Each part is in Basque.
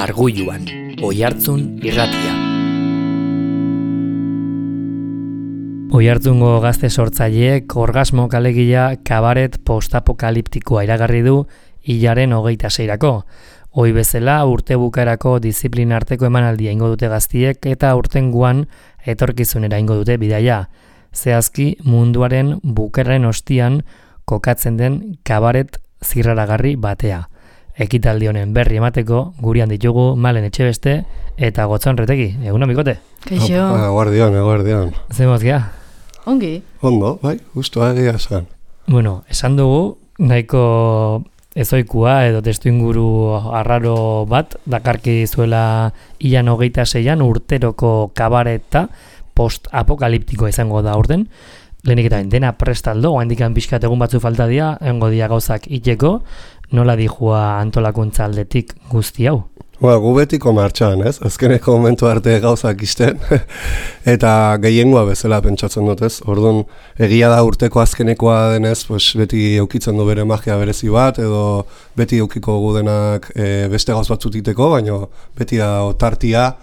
Arguluan, Oihartzun irratia. Oihartzungo gazte sortzaileek orgasmo kalegia kabaret postapokaliptikoa iragarri du hilaren 26-rako. Hoi bezala urte bukaerako diziplina arteko emanaldia ingo dute gaztiek eta urtengoan etorkizunera ingo dute bidaia. Zehazki munduaren bukerren ostian kokatzen den kabaret zirraragarri batea. Ekitaldi honen berri emateko gurean ditugu Malen Etxebeste eta Gotzon Retegi. Egunon bikote? Kaixo. Guardian. Zemoz gea? Ongi. Ondo, bai, justu egia esan. Bueno, esan dugu nahiko ezoikua edo testuinguru arraro bat dakarki zuela hilan 26an urteroko kabareta post-apokaliptikoa izango da urten. Lehenik eta dena prestaldo, oandikan pixkat egun batzu falta dira, engo dia gauzak iteko, nola dijua antolakuntza aldetik guzti hau? Gu betiko martxan, ez? Azkeneko momentu arte gauzak isten, eta gehiengoa bezala pentsatzen dut, ez? Orduan, egia da urteko azkenekoa denez, pues, beti eukitzen du bere magia berezi bat, edo beti eukiko gudenak beste gauz batzutiteko, baina beti da otartia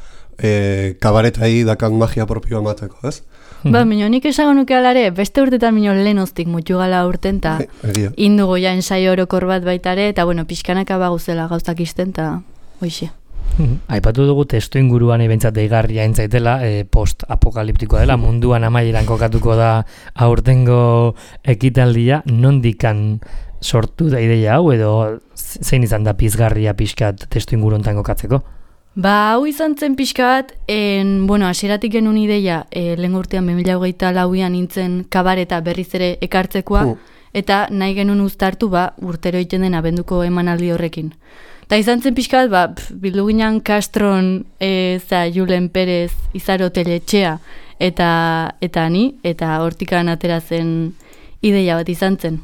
kabaretai dakan magia propioa emateko, ez? Ba, nik esago nuke alare, beste urtetan lehen oztik mutu gala urten, eta indugu ja ensaio orokor bat baitare, eta pixkanaka baguzela gauzak isten, eta hoxe. Aipatu dugu testu inguruan ebentzat deigarria entzaitela, post-apokaliptikoa dela, munduan amaieran kokatuko da aurtengo ekitaldia, nondikan sortu da ideia hau, edo zein izan da pizgarria pixkat testu inguruntan kokatzeko? Ba, hau izan zen pixka bat, hasieratik genuen ideia, lehen urtean 2024an nintzen kabareta berriz ere ekartzekoa, eta nahi genuen uztartu, urtero egiten den abenduko emanaldi horrekin. Ta izan zen pixka bat, bildu ginen Castron, Julen Perez, Izaro Teletxea, eta ni, eta hortikan atera zen ideia bat izan zen.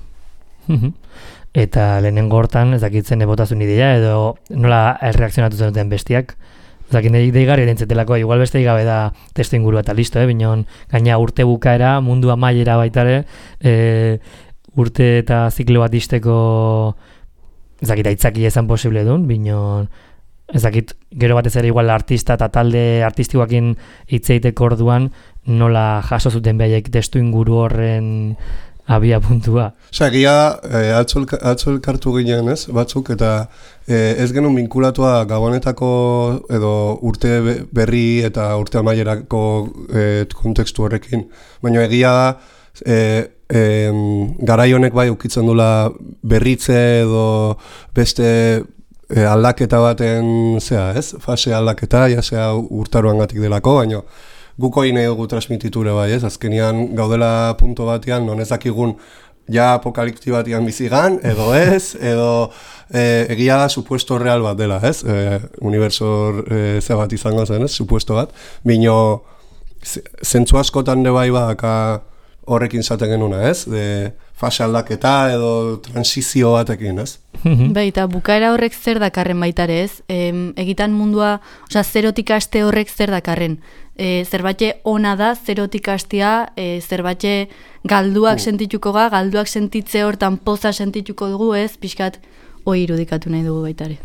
Eta lehenengo hortan, ez dakitzen ebotazun ideia, edo nola erreakzionatu zenuten bestiak. Ez dakit deigarri edentzetelako, igual beste gabe da testu ingurua eta listo, binon gaina urte bukaera, mundu amaiera baitare, urte eta ziklo bat isteko, ez dakit aitzaki ezan posible duen, binon ez dakit gero batez ere igual artista eta talde artistikoakin hitzeiteko orduan, nola jaso zuten behaiek testu inguru horren abia puntua. Egia atzo elkartu ginen, ez, batzuk, eta ez genuen vinkulatua gabonetako edo urte berri eta urte amaierako kontekstu horrekin. Baina egia da, garai honek bai ukitzen dula berritze edo beste aldaketa baten, fase aldaketa, jasea urtaroangatik delako, baina guko hine dugu transmititure bai, ez? Azkenean gaudela punto batean, non ez dakigun ja apokalipti batean bizigan, edo ez, edo egia da supuesto real bat dela, ez? Uniberso ze bat izango zen, ez? Supuesto bat. Bino, zentzu askotan de bai baka horrekin zaten genuna, ez? Fase aldaketa edo transizio batekin, ez? Baita, bukaera horrek zer dakarren baitare, ez? Egitan mundua, zerotik aste horrek zer dakarren. Zerbatxe ona da, zerotik astea, zerbatxe galduak sentituko ga, galduak sentitze hortan poza sentituko dugu, ez? Pixkat, hoi irudikatu nahi dugu baitare.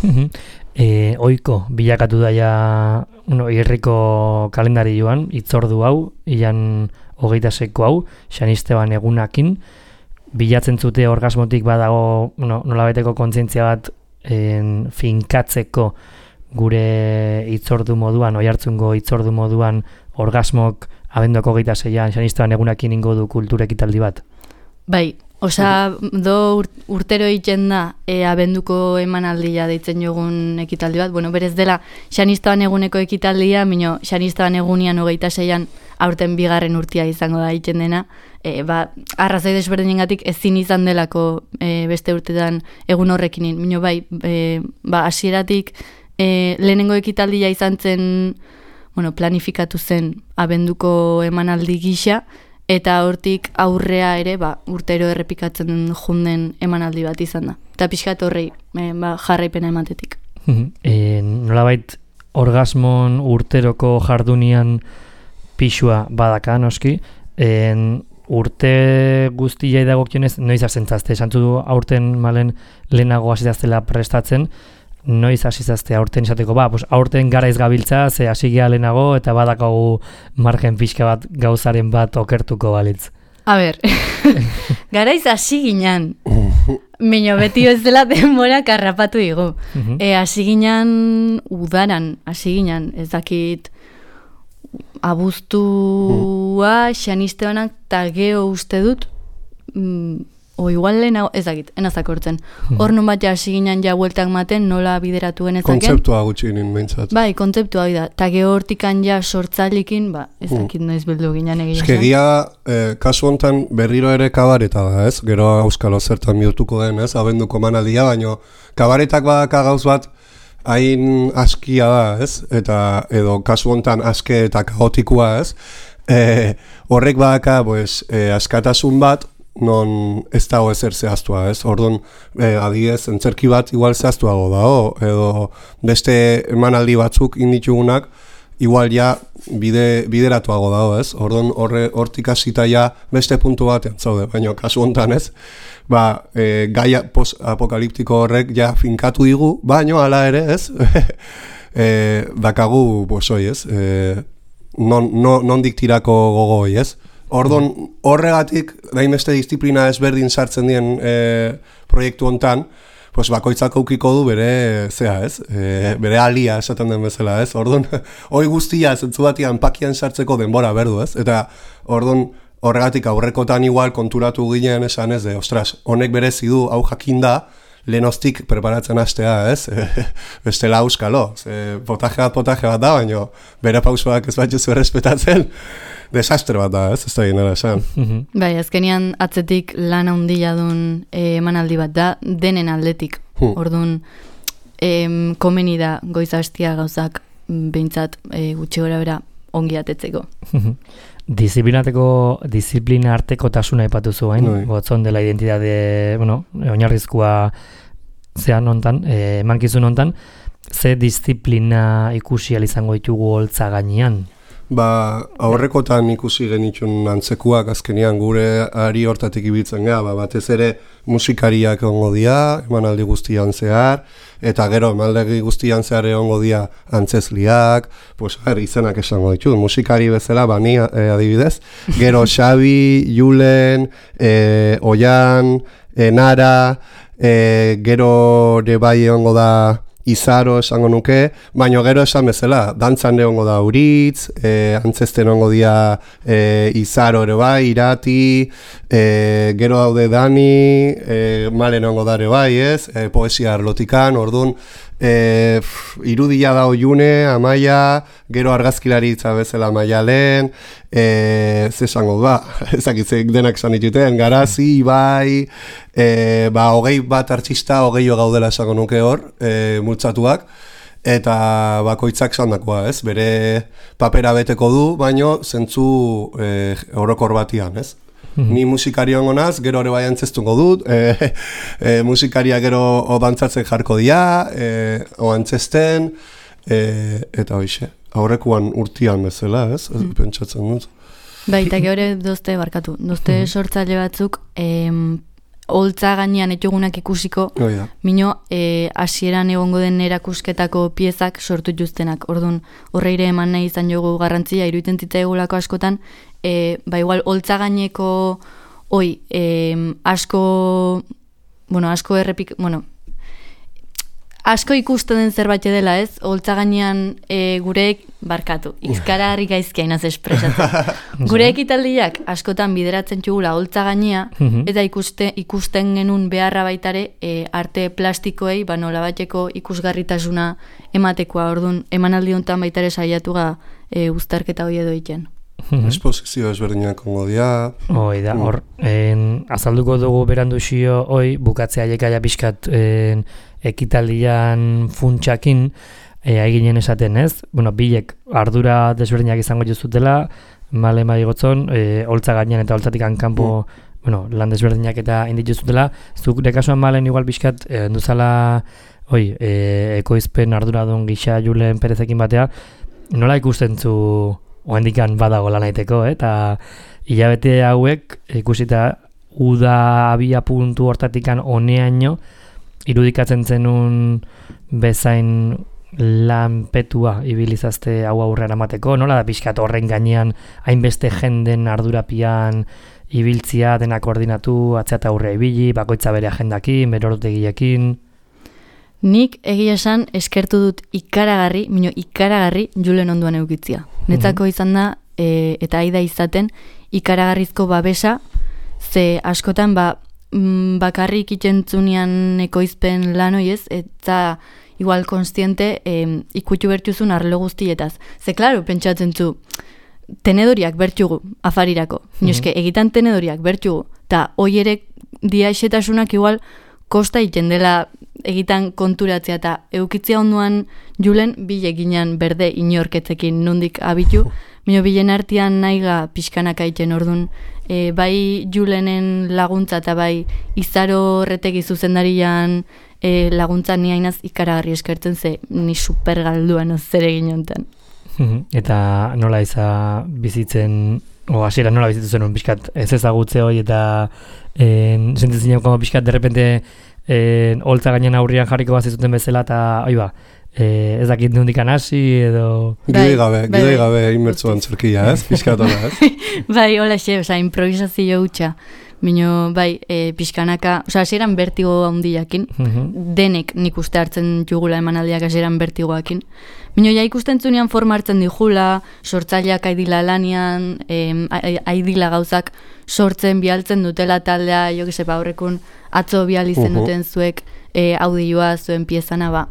Oiko, bilakatu daia irriko kalendari joan, itzordu hau, ilan 26ko hau, San Esteban egunakin, bilatzen zute orgasmotik badago nolabeteko kontzientzia bat finkatzeko gure itzordu moduan, Oihartzungo itzordu moduan orgasmok abenduko 26an San Esteban egunakin ingo du kultura ekitaldi bat? Bai, urtero egiten da abenduko emanaldia deitzen jogun ekitaldi bat, berez dela San Esteban eguneko ekitaldia, mino San Esteban egunian 26an aurten bigarren urtia izango da egiten dena, arrazoi desberdinengatik ezin izan delako beste urtetan egun horrekinin, mino bai, hasieratik lehenengo ekitaldia izan zen, planifikatu zen abenduko emanaldi gisa, eta hortik aurrea ere urtero errepikatzen junden emanaldi bat izan da. Eta pixkat horrei jarraipena ematetik. Nolabait orgasmon urteroko jardunian pixua badaka noski, urte guztiai dagokionez noiz hasentzazte, esantzu du aurten Malen lehenago hasitaztela prestatzen, noiz hasi zazte aurten esateko, pues aurten garaiz gabiltza, ze hasi gea lehenago, eta badakagu margen pixka bat gauzaren bat okertuko balitz. A ber, garaiz hasi ginen, mino beti ez dela denbora karrapatu digu. Hasi ginen udaran, hasi ginen, ez dakit abuztua, xanistebanak, eta geho uste dut, o igual lehenago, ez dakit, enazakortzen. Hor nun bat hasi ginen ja bueltak maten, nola bideratu genezaken. Kontzeptua gutxi ginen behintzat. Bai, kontzeptua da. Ta gehortikan ja sortzalikin, ez dakit noiz bildu ginen egin. Eskegia, kasu hontan berriro ere kabareta da, ez? Gero auskalo zertan bihurtuko den, ez? Abenduko manaldia, baino kabaretak badaka gauz bat, hain askia da, ez? Eta edo kasu hontan aske eta kaotikoa, ez? Horrek badaka, askatasun bat, non ez dago ezer zehaztua, ez? Orduan, adibidez, entzerki bat igual zehaztuago dago, edo beste emanaldi batzuk inditugunak, igual ja bideratuago dago, ez? Orduan, hortik hasita ja beste puntu batean zaude, baina kasu hontan, ez? Gaia post-apokaliptiko horrek ja finkatu digu, baina hala ere, ez? Dakagu, ez? Nondik tirako gogoi, ez? Orduan, horregatik, daimeste disiplina ezberdin sartzen dien proiektu hontan, bakoitzak aukiko du bere, ez? Bere alia esaten den bezala, ez? Orduan, hoi guztia zentzu batian pakian sartzeko denbora berdu, ez? Eta, orduan, horregatik aurrekotan igual konturatu ginen esan ez, ostras, honek berezi du, hau jakinda, lehenostik preparatzen hastea, ez? Bestela auskalo, potaje bat da, baina bere pausoak ez bat jezu errespetatzen, desastre bat da, ez da ginela esan. Bai, azkenian atzetik lan handia duen emanaldi bat da, denen aldetik. Orduan, komeni da goiz hastia gauzak behintzat gutxi gora bera ongi atetzeko. Disiplina arteko tasuna ipatu zuen, gotzon dela identitate, oinarrizkoa zean hontan, emankizun hontan, ze disiplina ikusi izango ditugu holtza gainean? Aurrekotan ikusi genitxun antzekuak azkenean gure ari hortatik ibiltzen gara, batez ere musikariak egongo dira, emanaldi guztian zehar, eta gero emanaldi guztian zehar egongo dira antzezliak, izenak esango ditut, musikari bezala, bani adibidez, gero Xabi, Julen, Oian, Nara, gero bai egongo da Izaro esango nuke, baina gero esan bezala, dantzan egongo da Uritz, antzesten egongo dira Izaro ere bai, Irati, gero daude Dani, Malen egongo da ere bai, ez? Poesia arlotikan, orduan, irudia da Oiune, Amaia, gero argazkilaritza bezala Maialen, zesango da, ezakitzek denak esan dituten, Garazi, Ibai, 21 artista, 20 gaudela esango nuke hor, multzatuak, eta bakoitzak sandakoa, ez? Bere papera beteko du, baino zentzu orokor batian, ez? Ni musikari hongo naz, gero ere bai antzestungo dut, musikaria gero dantzatzen jarko dira, antzesten, eta hoxe, aurrekoan urtian bezala, ez? Pentsatzen dut. Baita gero dozte sortzaile batzuk, holtza gainean etxogunak ikusiko, mino hasieran egongo den erakusketako piezak sortu juztenak. Orduan, horreire eman nahi izan jogu garrantzia, iruditzen zitzaigulako askotan, igual holtza gaineko asko ikusten den zerbait dela, ez? Holtza gainean gurek barkatu, ikskara harri gaizkia inaz espresatzen. Gure ekitaldiak askotan bideratzen txugula holtza gainea, eta ikusten genuen beharra baitare arte plastikoei, nola bateko ikusgarritasuna ematekoa, orduan emanaldi honetan baitare saiatu uztarketa hori edo egiten. Esposizio ezberdinak ongo dira. Hoi da, hor, azalduko dugu beranduxio, bukatzea jekaia pixkat ekitaldian funtsakin eginen esaten, ez? Bilek ardura desberdinak izango jozutela, male maigotzon, holtza gainean eta holtzatik kanpo lan desberdinak eta indituzutela. Zuk dekasuan malen igual pixkat duzala ekoizpen arduradun gisa Julen Perezekin batea, nola ikusten zu oendikan badago lan aiteko, eta hilabete hauek ikusita uda abia puntu hortatikan honeaino irudikatzen zenun bezain lanpetua ibilizazte hau aurrera emateko, nola da pixkat horren gainean hainbeste jenden ardurapian ibiltzia, dena koordinatu, atzea eta aurre ibili, bakoitza bere agendakin, bere ordutegiekin. Nik egia esan eskertu dut ikaragarri Julen onduan eukitzia. Netzako izan da, eta aida izaten, ikaragarrizko babesa, ze askotan bakarrik itxentzunean ekoizpen lan hoiez, eta igual konstiente ikutu bertuzun arlo guztietaz. Ze, klaro, pentsatzen zu, tenedoriak bertxugu, afarirako. Nioske, egitan tenedoriak bertxugu, eta hoi ere diaxetasunak igual kosta iten dela egitan konturatzea, eta eukitzia onduan Julen bile ginean berde inorketzekin nundik abitu, mino bilen artean nahiga pixkanaka iten ordun, bai Julenen laguntza eta bai Izaro Retegi zuzendarian laguntza ni hainaz ikaragarri eskertzen ze ni supergalduan zer egin hontan. Eta nola bizitzen, hasiera nola bizitu zenun pixkat ez ezagutze hori eta sentitzen jau pixkat derrepente holtza gainen aurrian jarriko bat zizuten bezala eta ez dakit nondikan hasi edo... Gidoi gabe inmertzuan zerkia, ez? Pixkat hola, ez? Bai, hola xe, improvisazio hutsa. Bino, bai, pixkanaka, hasieran bertigo handiakin, denek nik uste hartzen jugula emanaldiak hasieran bertigoakin. Bino, ja ikusten zunean forma hartzen dijula, sortzaileak aidila lanian, aidila gauzak sortzen bialtzen dutela taldea, jo que sepa horrekun atzo bial izen duten zuek audioa zuen piezana,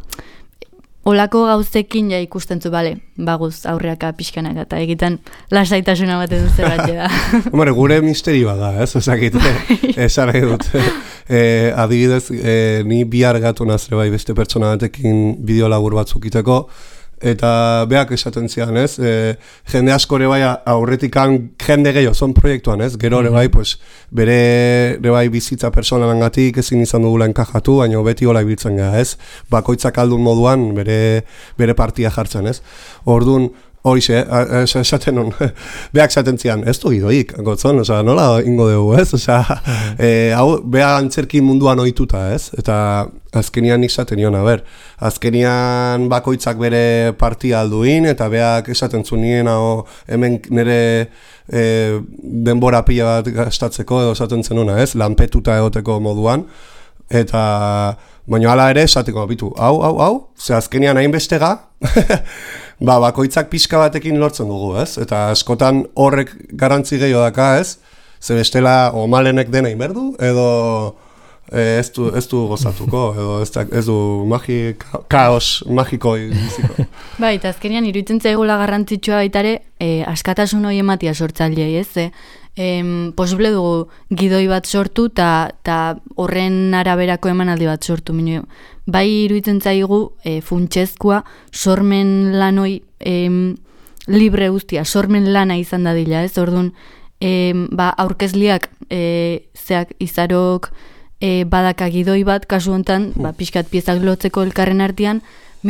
olako gauzekin ja ikusten zu, baguz aurreaka pixkanaka, eta egiten lasaitasuna baten dut zebat da. Hombre, gure misterioa da, ez? Osakit, esan nahi dut. Adibidez, ni bihar gatu nazre bai beste pertsona batekin bideo labur batzuk iteko, eta beak esaten zian, ez? Jende askore bai aurretikan jende gehiago, zon proiektuan, ez? Gero ere bai, pues, bere bai bizitza personalangatik ezin izan dugula enkajatu, baina beti hola ibiltzen gara, ez? Bakoitzak aldun moduan bere partia jartzen, ez? Orduan, horixe, esaten non, beak esaten zian, ez du gidoik, gotzon, nola ingo dugu, ez? Hau, beha antzerki munduan ohituta, ez? Eta azkenian nik esaten nion, azkenian bakoitzak bere partia alduin, eta beak esaten zunien, hemen nire denbora pila bat gastatzeko, edo esaten zenuna, ez? Lanpetuta egoteko moduan, eta... Baina hala ere, esateko, bitu, hau, ze azkenian hainbestega, bakoitzak pixka batekin lortzen dugu, ez? Eta askotan horrek garantzi gehiago daka, ez? Ze bestela omalenek dena inberdu, edo ez du gozatuko, edo ez du kaos magiko iziko. Bai, eta azkenian iruditzen zaigula garrantzitsua baitare, askatasun hori ematia sortzailei, ez? Posible dugu gidoi bat sortu eta horren araberako emanaldi bat sortu. Bai iruditzen zaigu funtsezkoa sormen lanoi libre guztia, sormen lana izan dadila, ez? Orduan, aurkezliak zeak Izarok badaka gidoi bat, kasu hontan, pixkat piezak lotzeko elkarren artean,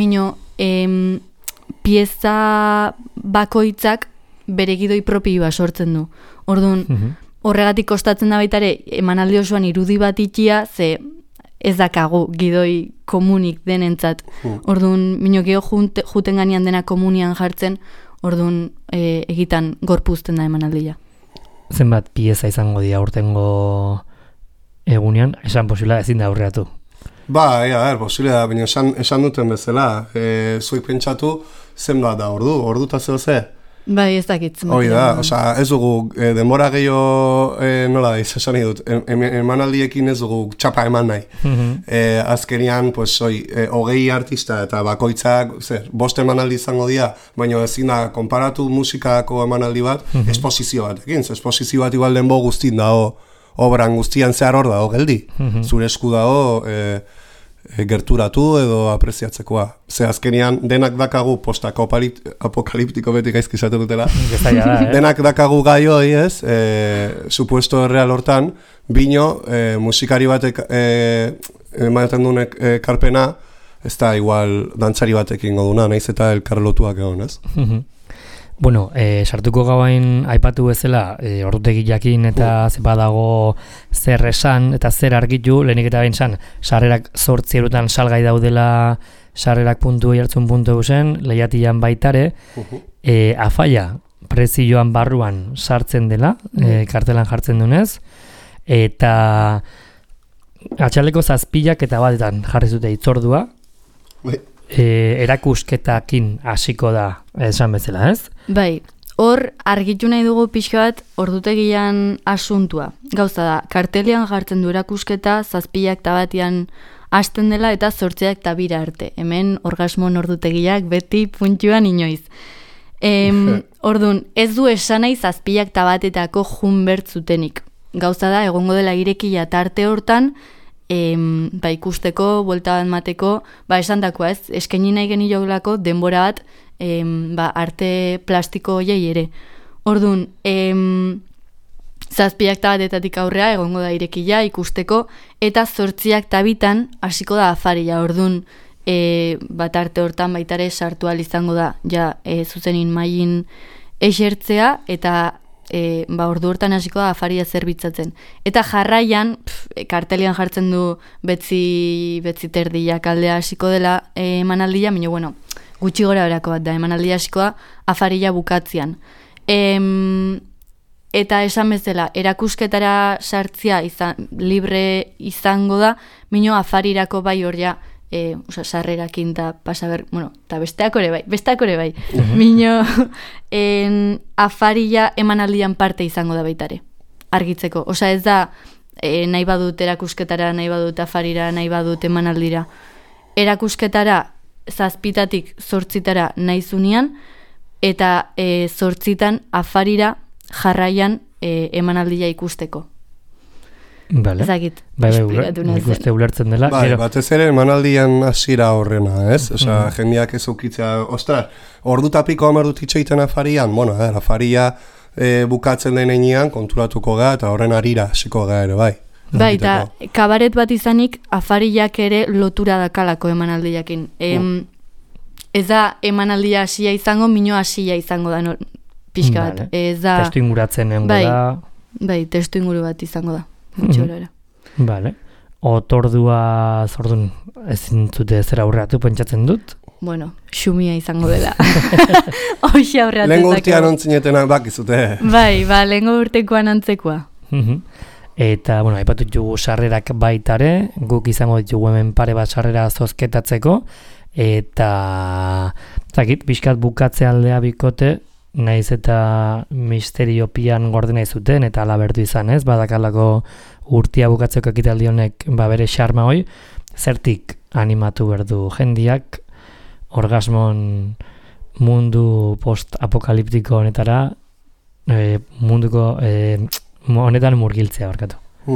pieza bakoitzak bere gidoi propioa sortzen du. Orduan, horregatik kostatzen da baitare, emanaldi osoan irudi bat itxia, ze ez dakagu gidoi komunik denentzat. Orduan, geho juten ganean dena komunian jartzen, orduan egitan gorpuzten da emanaldia. Zenbat pieza izango dira urtengo egunean, esan posibila ezin da aurreatu? Posible da, baina esan duten bezala, zuik pentsatu zenbat da ordu eta ze? Bai, ez dakit. Hoi da, ez dugu, denbora gehiago, nola da, izan nahi dut, emanaldiekin ez dugu txapa eman nahi. Azkenian, hogei artista eta bakoitzak, bost emanaldi izango dira, baina ezin da, konparatu musikako emanaldi bat, esposizio batekin. Esposizio bat igual denbo guztin dago, obran guztian zehar hor dago geldi. Zure esku dago, gerturatu edo apreziatzekoa. Ze azkenian denak dakagu post-apokaliptiko beti gaizki izaten dutela. Denak dakagu gai hori, ez? Supuesto erreal hortan, bino musikari batek ematen duen karpena, ez da igual dantzari batekin goduna, nahiz eta elkarlotuak egon, ez? Bueno, sartuko gauain aipatu bezala, ordutegi jakin eta zepa dago zer esan eta zer argitu, lehenik eta behin zan, sarrerak 8 eurotan salgai daudela sarrerak.oihartzun.eu zen, lehiatian baitare, afaia prezioan barruan sartzen dela, kartelan jartzen dunez, eta atxaleko 7 eta batetan jarri zute itzordua, erakusketakin hasiko da esan bezala, ez? Bai, hor argitu nahi dugu pixka bat ordutegian asuntua. Gauza da, kartelian jartzen du erakusketa 7 eta batean hasten dela eta 8 eta 2 arte. Hemen orgasmon ordutegiak beti puntuan inoiz. Ordun, ez du esan nahi 7 eta batetako jun bertzutenik. Gauza da, egongo dela irekia tarte hortan, ikusteko, buelta bat mateko, esan dakoa ez, eskaini nahi geniolako denbora bat, arte plastiko hoiei ere. Orduan, 7 eta batetatik aurrea egongo da irekia ikusteko, eta 8 eta 2 hasiko da afaria. Orduan, arte hortan baitare sartu ahal izango da, zuzenin mailin esertzea, eta ordu hortan hasiko da afaria zerbitzatzen. Eta jarraian, kartelian jartzen du betzi terdiak aldea hasiko dela emanaldia, baina bueno, gutxi gora berako bat da, emanaldia hasiko da afaria bukatzean. Eta esan bezala, erakusketara sartzia libre izango da, baina afarirako bai hor ja, sarrerakin eta pasaber, eta besteak ore bai. Mino, afaria emanaldian parte izango da baitare, argitzeko. Osa ez da, nahi badut erakusketara, nahi badut afarira, nahi badut emanaldira. Erakusketara 7 8 nahi zunean, eta 8 afarira jarraian emanaldia ikusteko. Vale. Ezagit, nik uste ulertzen dela. Batez ere emanaldian hasiera horrena, ez? Osa, jendeak ez ukitzea, ostras, ordu tapiko 10 dut itxeiten afarian, afaria bukatzen denean konturatuko ga, eta horren arira hasiko ga ere, bai. Bai, eta kabaret bat izanik afariak ere lotura dakalako emanaldiakin. Ez da emanaldia hasia izango, mino hasia izango da pixka bat. Testu inguratzen da. Bai, testu inguru bat izango da. Vale. Otordua zordun ezin zute zera aurreatu pentsatzen dut? Bueno, xumia izango dela. Hoxe aurreatu. Lehengo urtean ontzinetenak bakizute. Bai, lehengo urtekoan antzekoa. Eta, aipatu ditugu sarrerak baitare, guk izango ditugu hemen pare bat sarrera zozketatzeko, eta zakit, pixkat bukatze aldea bikote, naiz eta misteriopian gordena izuten, eta ala berdu izan ez, badakalako urtia bukatzeko ekitaldi honek bere xarma hoi, zertik animatu berdu jendiak, orgasmon mundu post-apokaliptiko honetara, munduko honetan murgiltzea barkatu.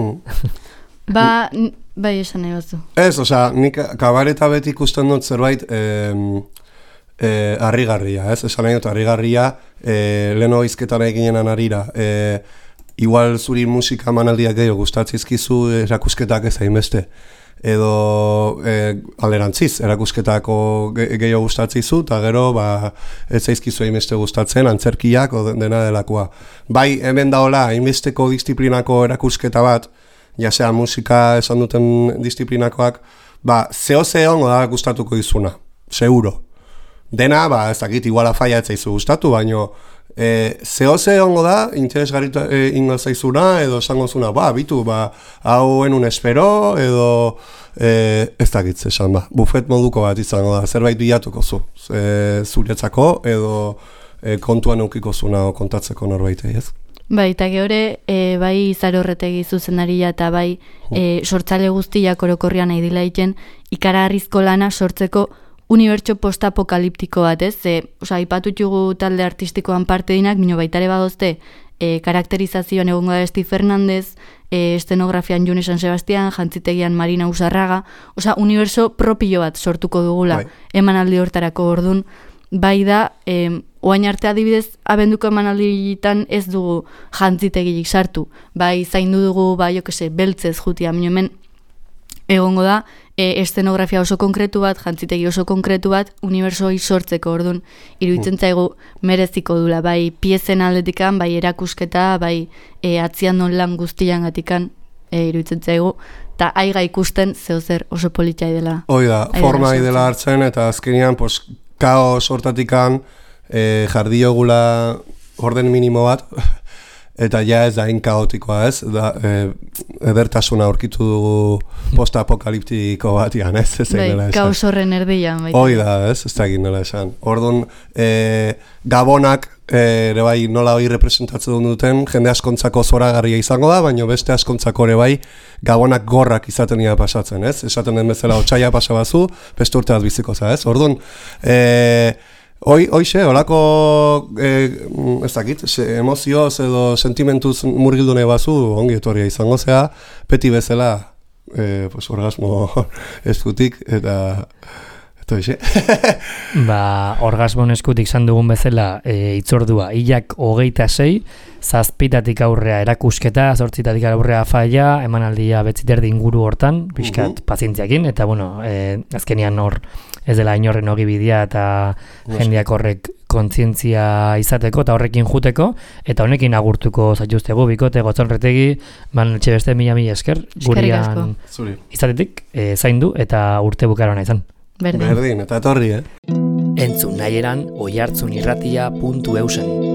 Bai esan nahi batzu. Ez, nik kabareta beti ikusten dut zerbait harrigarria, ez? Esan nahi dut harrigarria, leheno izketan eginenan arira, igual zuri musika emanaldiak gehiago gustatzizkizu erakusketak ez hainbeste. Edo alderantziz, erakusketako gehiago gustatzizu, eta gero ez zaizkizu hainbeste gustatzen, antzerkiak dena delakoa. Bai, hemen daola, hainbesteko disiplinako erakusketa bat, jasea musika esan duten disiplinakoak, zeo ongo da gustatuko izuna, seguro. Dena, ez dakit, igual afaia ez zaizu gustatu, baino zeo ongo da, interesgarrita ingo zaizuna, edo esango zuna, bitu, hau enun espero, edo ez dakit, esan bufet moduko bat izango da, zerbait bilatuko zu, zuretzako, edo kontuan eukiko zuna kontatzeko norbaitei, ez? Bai, eta geure, bai Izar Horretegi zuzendaria eta bai sortzale guztiak orokorrian nahi dila egiten, ikaragarrizko lana sortzeko unibertso postapokaliptiko bat, ez? Aipatutugu talde artistikoan parte dinak, bino baitare badozte karakterizazioan egongo da Esti Fernandez, estenografian June San Sebastian, jantzitegian Marina Usarraga, uniberso propio bat sortuko dugula emanaldi hortarako. Ordun, bai da, oain arte adibidez, abenduko emanalditan ez dugu jantzitegilik sartu, bai zaindu dugu, beltzez jutia, hemen egongo da, estenografia oso konkretu bat, jantzitegi oso konkretu bat, unibertsoi sortzeko, orduan, iruditzen zaigu mereziko dula, bai piezen aldetikan, bai erakusketa, bai atzian non lan guztian gatikan, iruditzen zaigu, eta aiga ikusten zeozer oso politxai dela. Hoi da, forma dela hartzen, eta azkenean, kaos hortatikan jardiogula orden minimo bat, eta ja ez da kaotikoa, ez? Edertasuna aurkitu dugu post-apokaliptiko batian, ez? Bai, kaos horren erdian. Hoi da, ez? Ez da egin nola esan. Orduan, Gabonak, ere bai nola hori representatzen duten, jende askontzako zoragarria izango da, baina beste askontzako ere bai Gabonak gorrak izaten dira pasatzen, ez? Esaten den bezala otsaia pasabazu, beste urte bat biziko za, ez? Orduan, Hoixe, holako, ez dakit, emozioz edo sentimentuz murgildu nahi bazu, ongi etorria izango zea, beti bezala, orgasmo eskutik, eta hoixe. Orgasmo eskutik izan dugun bezala, itzordua, hilak 26, 7 aurrea erakusketa, 8 aurrea faia, emanaldia 9 inguru hortan, pixkat pazientziakin, eta azkenian hor, ez dela inorren ogibidea eta jendeak horrek kontzientzia izateko eta horrekin juteko, eta honekin agurtuko zaituztegu bikote Gotzonretegi, etxe beste mila esker, gurian izatetik, zaindu eta urte bukaroan izan. Berdin, eta etorri, Entzun nahieran oihartzunirratia.eusen.